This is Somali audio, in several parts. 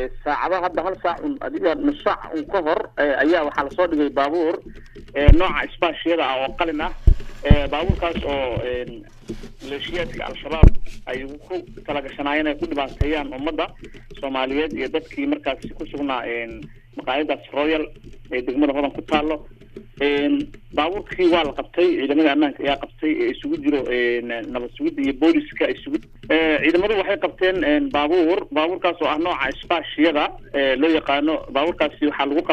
saacada hadda hal saac adiga nus saac ka hor ayaa waxaa lasoo dhigay baabuur nooca isbaashiyada ah oo qalin ah baabuurkaas oo maleeshiyaadka al-shabaab ay ku talagashanayeen ay ku dhibaateeyaan ummadda Soomaaliyeed iyo dadkii markaas ku sugnaa maqaayadaas Royal ee degmada hodan ku taalo baabuurkii waa la qabtay ciidamada ammaanka ayaa qabtay isugu jiro nabad sugidda iyo booliska isugu ciidamadu waxay qabteen baabuurkaas oo ah nooca isbaashiyada loo yaqaano baabuurkaasi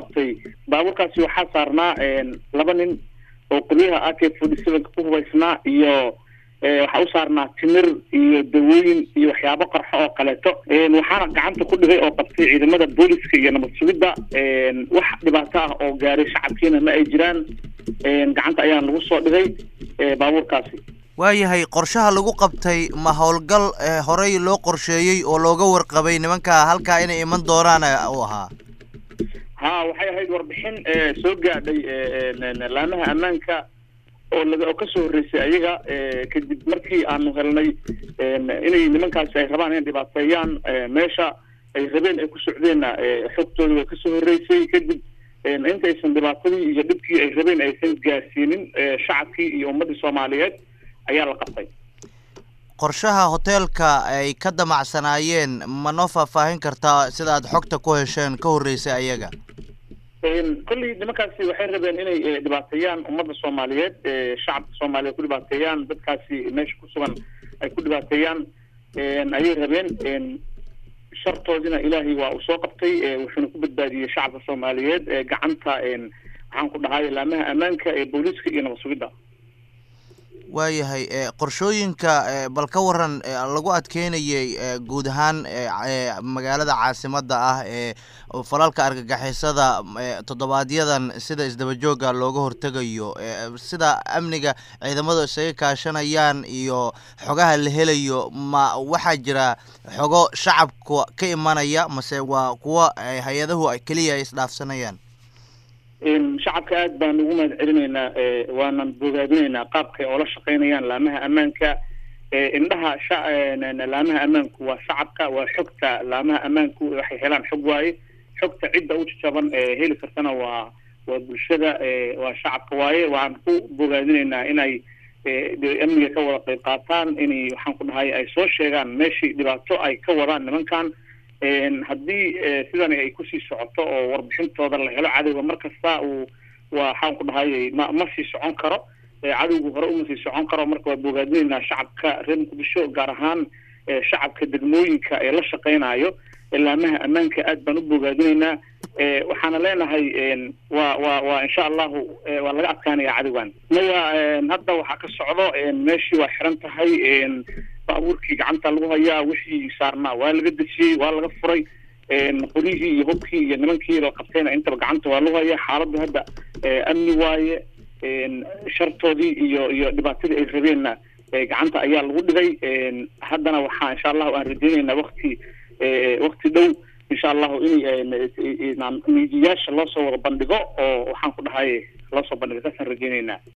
waxaa saarnaa laba nin oo qoliyaha AK47 ku hubaysnaa iyo waxa u saarnaa timir iyo dawooyin iyo waxyaabo qarxo oo kaleeto waxaana gacanta ku dhigay oo qabtay ciidamada booliska iyo nabad sugidda wax dhibaato ah oo gaaray shacabkiina ma ay jiraan gacanta ayaa lagu soo dhigay baabuurkaasi waayahay qorshaha lagu qabtay ma howlgal horey loo qorsheeyay oo looga warqabay nimanka halka inay iman doonaan oo ahaa waxay ahayd warbixin soo gaadhay laamaha ammaanka oo ka soo horeysay ayaga kadib markii aanu helnay inay nimankaasi ay rabaan inay dhibaateeyaan meesha ay rabeen ay ku socdeen xogtooda way ka soo horeysay kadib intaysan dhibaatadii iyo dhibkii ay rabeen aysan gaarsiinin shacabkii iyo ummadda Soomaaliyeed ayaa la qabtay qorshaha hoteelka ay ka damacsanaayeen ma noo faahfaahin kartaa sida aad xogta ku hesheen ka horeysay ayaga kulli nimankaasi waxay rabeen inay dhibaateeyaan ummadda Soomaaliyeed shacabka Soomaaliyeed ku dhibaateeyaan dadkaasi meesha ku sugan ay ku dhibaateeyaan ayay rabeen shartoodina ilaahay waa uu soo qabtay wuxuuna ku badbaadiyay shacabka Soomaaliyeed gacanta waxaan ku dhahay laamaha ammaanka ee booliska iyo nabad sugidda waayahay qorshooyinka bal ka waran lagu adkeynayay guud ahaan magaalada caasimadda ah falalka argagixisada toddobaadyaddan sida isdaba jooga looga hortegayo sida amniga ciidamadu isaga kaashanayaan iyo xogaha la helayo ma waxaa jira xogo shacabka ka imanaya mase waa kuwa hay-adahu keliya ay isdhaafsanayaan shacabka aad baan ugu mahad celinaynaa waanan bogaadinaynaa qaabkay oo la shaqeynayaan laamaha ammaanka indhaha laamaha ammaanku waa shacabka waa xogta laamaha ammaanku waxay helaan xog waaye xogta cidda u jaban heli kartana waa bulshada waa shacabka waaye waxaan ku bogaadinaynaa inay amniga ka wada qayb qaataan inay waxaan ku dhahay ay soo sheegaan meeshii dhibaato ay ka wadaan nimankan haddii sidan ay ku sii socoto oo warbixintooda la helo cadowga markasta waxaan ku dhahay ma sii socon karo cadowgu hore uma sii socon karo marka waa bogaadinaynaa shacabka reer Muqdisho gaar ahaan shacabka degmooyinka ee la shaqeynayo laamaha ammaanka aad baan u bogaadinaynaa waxaana leenahay waa insha Allah waa laga adkaanaya cadowgan hadda waxa ka socdo meeshii waa xiran tahay baabuurkii gacanta lagu hayaa wixii saarnaa waa laga dejiyay waa laga furay qorihii iyo hubkii iyo nimankii la qabtayna intaba gacanta waa lagu hayaa xaaladdu hadda amni waaye shartoodii iyo dhibaatadii ay rabeenna gacanta ayaa lagu dhigay haddana waxaa insha Allah aan rajaynaynaa waqti dhow insha Allah in miidiyaasha loo soo wada bandhigo oo waxaan ku dhahay loo soo bandhigo kasaan rajaynaynaa